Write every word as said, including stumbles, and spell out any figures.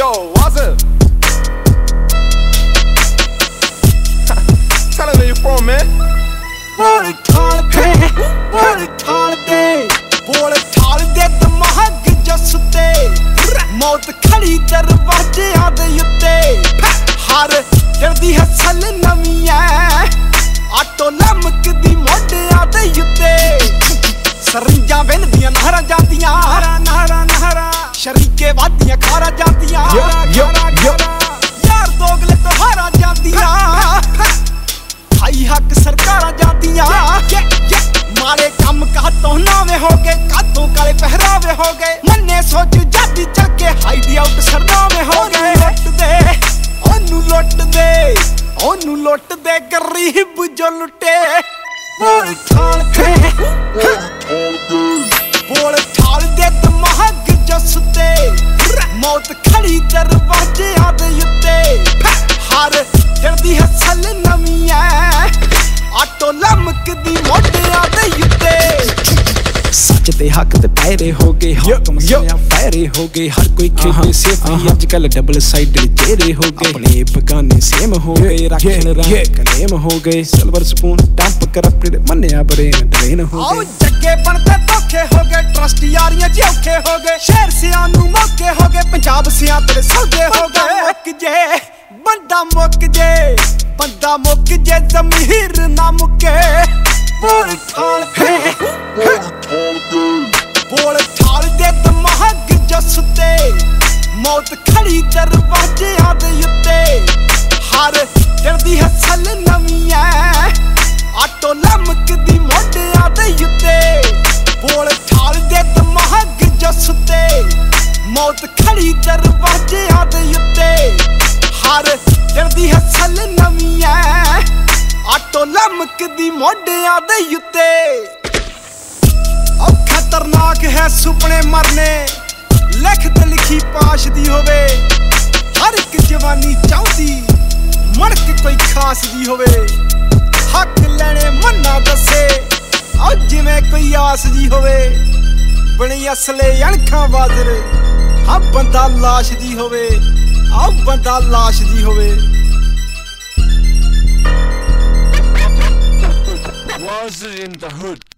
Yo, what's up? Tell them where you from, man. Bole thalde, bole thalde, bole thalde dimag jasute, maut khadi darwajiyan de utte, har dirdi hai sal nami hai, auto lamkdi modiyan de utte, sarinja wendiyan nahara jandiyan, nahara nahara nahara, sharike wadiyan khara jandiyan, yo yo yaar dogle to hara jandiyan, हाई हक सरकारा जातियां मारे कम कातों नावे हो गए कातों काले पहरावे हो गए मन्ने सोच जाती चल के हाईडी आउट सरनावे हो गए लुट दे ओनू लुट दे ओनू लुट दे गरीब जो लुटे बोल ठाल दे बोल ठाल दे दिमाग जो सुते मौत खड़ी दरवाजे आदे युते हर जल्दी हसल नमी है आटो लमकदी मोटियां दे युते सच ते हक ते पैरे हो गए हुक्म सिया पैरे हो गए हर कोई खेले सेफ ही आजकल डबल साइडेड चेहरे हो गए अपने बगाने सेम हो गए रखन रंग कलेम हो गए सिल्वर स्पून टंप करप्टेड मन्निया ब्रेन ड्रेन हो गए जग्गे बनते धोखे हो गए ट्रस्ट यारियां औखे हो गए शहर सियां नू मौके हो गए पंजाब सियां तेरे सौदे हो गए मुक जे बंदा मुक जे बंदा मुक जे ज़मीर ना मुके बोल ठाल बोल ठाल दे दिमाग जसते मौत खड़ी दरवाजियां दे उत्ते हर जल्दी हसल नवी है आटो लमकदी मोडियां दे उत्ते बोल ठाल दे दिमाग जसते मौत खड़ी दरवाजियां दे उत्ते हर जल्दी हसल नवी है आटो लमकदी मोडियां दे उत्ते और खतरनाक है सुपने मरने लिखत लिखी पाश दी होवे हर एक जवानी चाहती मड़क कोई खास दी होवे हक लेने मन्ना दसे और जिवें कोई आस दी होवे बनी असले अणखां बाजरे हाँ बंदा लाश दी होवे आओ बंदा लाश दी होवे Was it in the hood?